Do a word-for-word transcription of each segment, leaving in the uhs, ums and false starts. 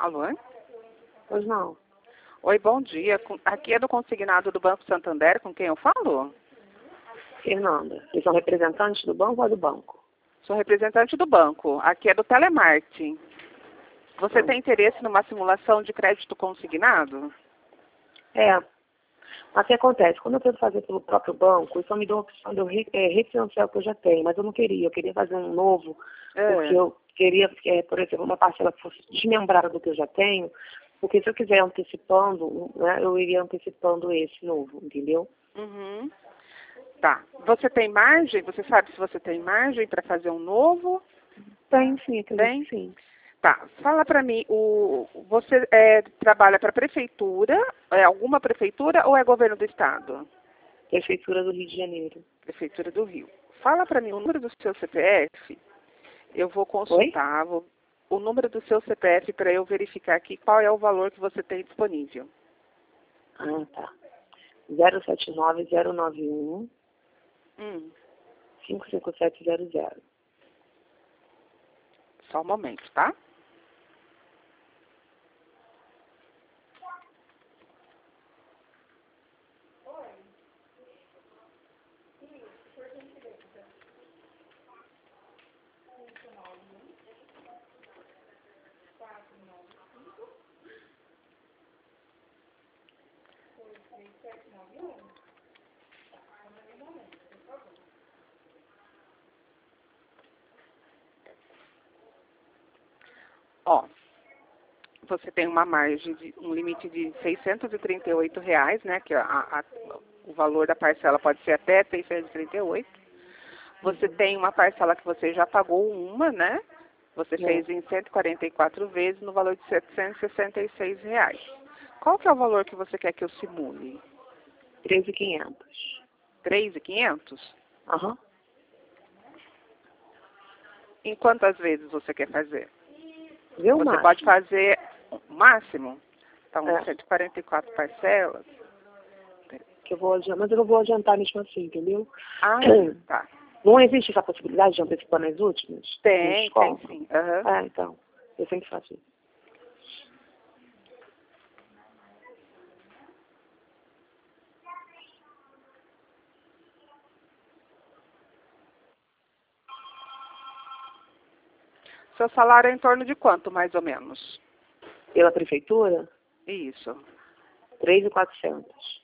Alô? Pois não. Oi, bom dia. Com- Aqui é do consignado do Banco Santander, com quem eu falo? Fernanda, vocês são representantes do banco ou do banco? Sou representante do banco. Aqui é do telemarketing. Você Hum. tem interesse numa simulação de crédito consignado? É. Mas o que acontece? Quando eu tento fazer pelo próprio banco, eles só me dão a opção de eu re, é, refinanciar o que eu já tenho, mas eu não queria. Eu queria fazer um novo, porque É. eu queria, é, por exemplo, uma parcela que fosse desmembrada do que eu já tenho, porque se eu quiser antecipando, né, eu iria antecipando esse novo, entendeu? Uhum. Tá. Você tem margem? Você sabe se você tem margem para fazer um novo? Tem sim, acredito Tem? que sim. Tá. Fala para mim, o, você é, trabalha para a prefeitura, é alguma prefeitura ou é governo do estado? Prefeitura do Rio de Janeiro. Prefeitura do Rio. Fala para mim o número do seu C P F. Eu vou Oi? consultar vou, o número do seu C P F para eu verificar aqui qual é o valor que você tem disponível. Ah, tá. zero sete nove zero nove um Hum, cinco cinco sete zero zero. só um momento, tá? Ó, você tem uma margem de um limite de seiscentos e trinta e oito reais, né? Que a, a, o valor da parcela pode ser até seiscentos e trinta e oito. Você tem uma parcela que você já pagou uma, né? Você fez em cento e quarenta e quatro vezes no valor de setecentos e sessenta e seis reais. Qual que é o valor que você quer que eu simule? treze mil e quinhentos. três mil e quinhentos? Aham. Em quantas vezes você quer fazer? Vê o Você máximo. pode fazer o máximo? Então, É. cento e quarenta e quatro parcelas. Que eu vou adiantar, mas eu não vou adiantar mesmo assim, entendeu? Ah, tá. Não existe essa possibilidade de antecipar nas últimas? Tem, Nos tem descontos? sim. Aham. Ah, então. Eu sempre faço isso. Seu salário é em torno de quanto, mais ou menos? Pela prefeitura, Isso. três mil e quatrocentos.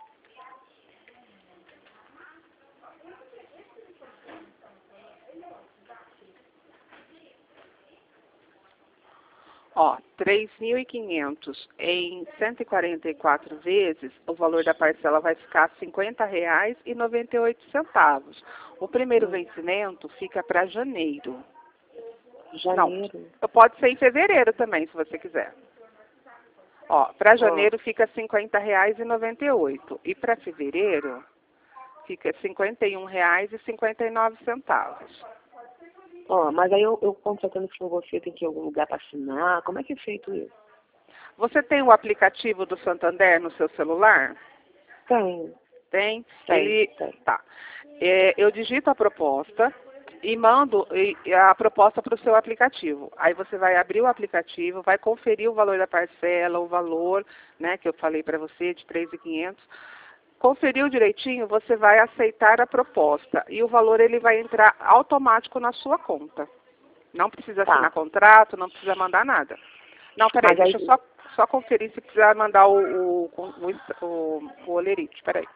Ó, três mil e quinhentos em cento e quarenta e quatro vezes, o valor da parcela vai ficar cinquenta reais e noventa e oito centavos. O primeiro Hum. vencimento fica para janeiro. Janeiro. Não, pode ser em fevereiro também, se você quiser. Ó, para Ó, janeiro fica cinquenta reais e noventa e oito. E para fevereiro fica cinquenta e um reais e cinquenta e nove centavos. ó, mas aí eu, eu contratando com você, tem que ir em algum lugar para assinar. Como é que é feito isso? Você tem o aplicativo do Santander no seu celular? Tem. Tem? Tem, Ele, tem. tá. É, eu digito a proposta e mando e- e a proposta para o seu aplicativo. Aí você vai abrir o aplicativo, vai conferir o valor da parcela, o valor, né, que eu falei para você, de três mil e quinhentos. Conferiu direitinho, você vai aceitar a proposta e o valor ele vai entrar automático na sua conta. Não precisa assinar Tá. contrato, não precisa mandar nada. Não, peraí, Mas aí, deixa eu só, só conferir se precisar mandar o, o, o, o, o olerite, peraí.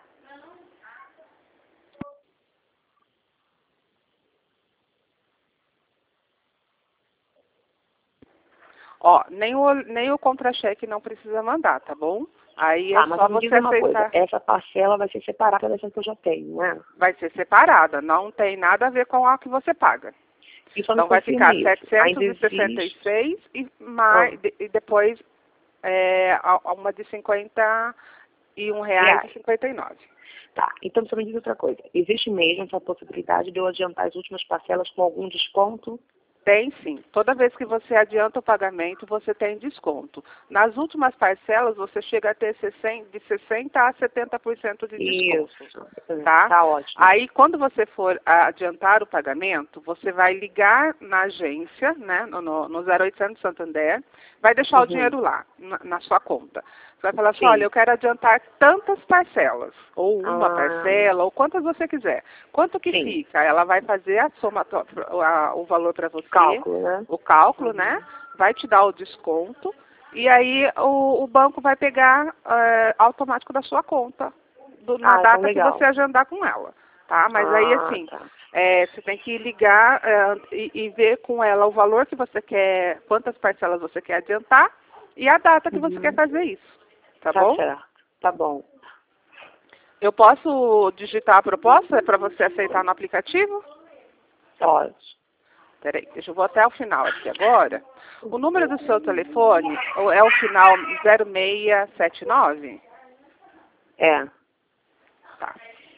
Ó, nem o, nem o contra-cheque não precisa mandar, tá bom? Aí é tá, mas só me diz você uma coisa. aceitar. Essa parcela vai ser separada dessa que eu já tenho, não é? Vai ser separada, não tem nada a ver com a que você paga. E só me Então vai confirma ficar isso. setecentos Ainda e sessenta e existe. seis e, Ah, mais, e depois é, a- a uma de cinquenta e um reais e reais. cinquenta e nove. Tá. Então você me diz outra coisa. Existe mesmo essa possibilidade de eu adiantar as últimas parcelas com algum desconto? Tem sim. Toda vez que você adianta o pagamento, você tem desconto. Nas últimas parcelas, você chega a ter sessenta, de sessenta a setenta por cento de desconto. Isso. Tá? Tá ótimo. Aí, quando você for adiantar o pagamento, você vai ligar na agência, né, no, no zero oitocentos Santander, vai deixar Uhum. o dinheiro lá, na, na sua conta. Você vai falar assim, Sim. olha, eu quero adiantar tantas parcelas, ou uma Ah. parcela, ou quantas você quiser. Quanto que Sim. fica? Ela vai fazer a soma, a, o valor para você, Cálculo, né? o cálculo, Uhum. né? Vai te dar o desconto, e aí o, o banco vai pegar é, automático da sua conta, do, na Ah, então data que legal. você agendar com ela. Tá? Mas Ah, aí, assim, tá. é, você tem que ligar é, e, e ver com ela o valor que você quer, quantas parcelas você quer adiantar e a data que Uhum. você quer fazer isso. Tá, Tá bom? certo. Tá bom. Eu posso digitar a proposta para você aceitar no aplicativo? Pode. Peraí, deixa eu vou até o final aqui agora. O número do seu telefone é o final zero seis sete nove? É. Tá.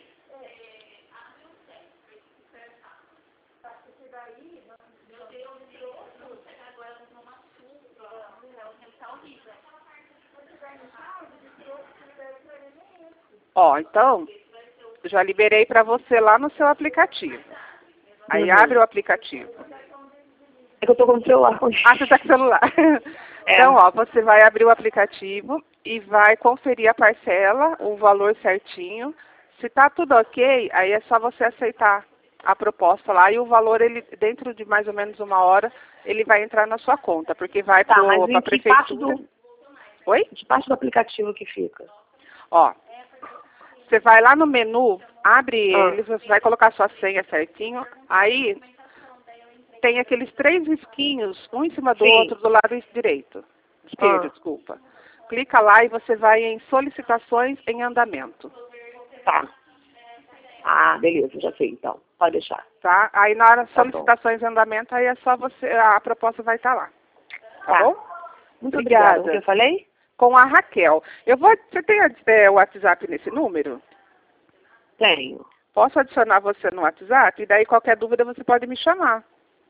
Ó, então, já liberei para você lá no seu aplicativo. Aí Uhum. abre o aplicativo. É que eu tô com o celular com Ah, você está com o celular. É. Então, ó, você vai abrir o aplicativo e vai conferir a parcela, o valor certinho. Se tá tudo ok, aí é só você aceitar a proposta lá e o valor, ele dentro de mais ou menos uma hora, ele vai entrar na sua conta, porque vai Tá, para mas a em que parte prefeitura. do, Oi? de parte do aplicativo que fica? Ó, você vai lá no menu, abre Ah. ele, você vai colocar sua senha certinho, aí tem aqueles três risquinhos, um em cima do Sim. outro, do lado direito. Esquerdo, Ah. desculpa. Clica lá e você vai em solicitações em andamento. Tá. Ah, beleza, já sei então. Pode deixar. Tá? Aí na hora Tá solicitações em andamento, aí é só você, a proposta vai estar lá. Tá, Tá. bom? Muito obrigada. O que Obrigada. eu falei? Com a Raquel. Eu vou, você tem é, o WhatsApp nesse número? Tenho. Posso adicionar você no WhatsApp? E daí qualquer dúvida você pode me chamar.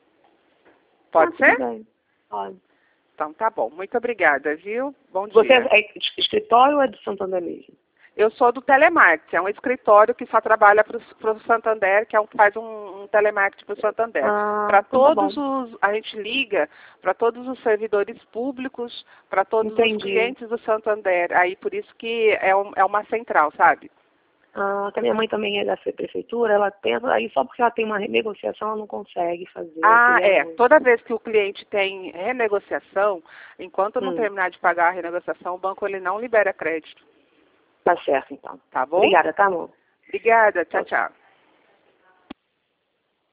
Pode Ah, ser? tudo bem. Pode. Então tá bom. Muito obrigada, viu? Bom Você dia. é de escritório ou é de Santander mesmo? Eu sou do telemarketing, é um escritório que só trabalha para o Santander, que é um, faz um, um telemarketing para o Santander. Ah, Para então tá todos bom. os, a gente liga para todos os servidores públicos, para todos Entendi. os clientes do Santander. Aí por isso que é, um, é uma central, sabe? Ah, que a minha mãe também é da prefeitura, ela tenta, aí só porque ela tem uma renegociação, ela não consegue fazer. Ah, Queria é. muito. Toda vez que o cliente tem renegociação, enquanto não Hum. terminar de pagar a renegociação, o banco ele não libera crédito. Tá certo, então. Tá bom? Obrigada, tá, amor? Obrigada. Tchau, tchau.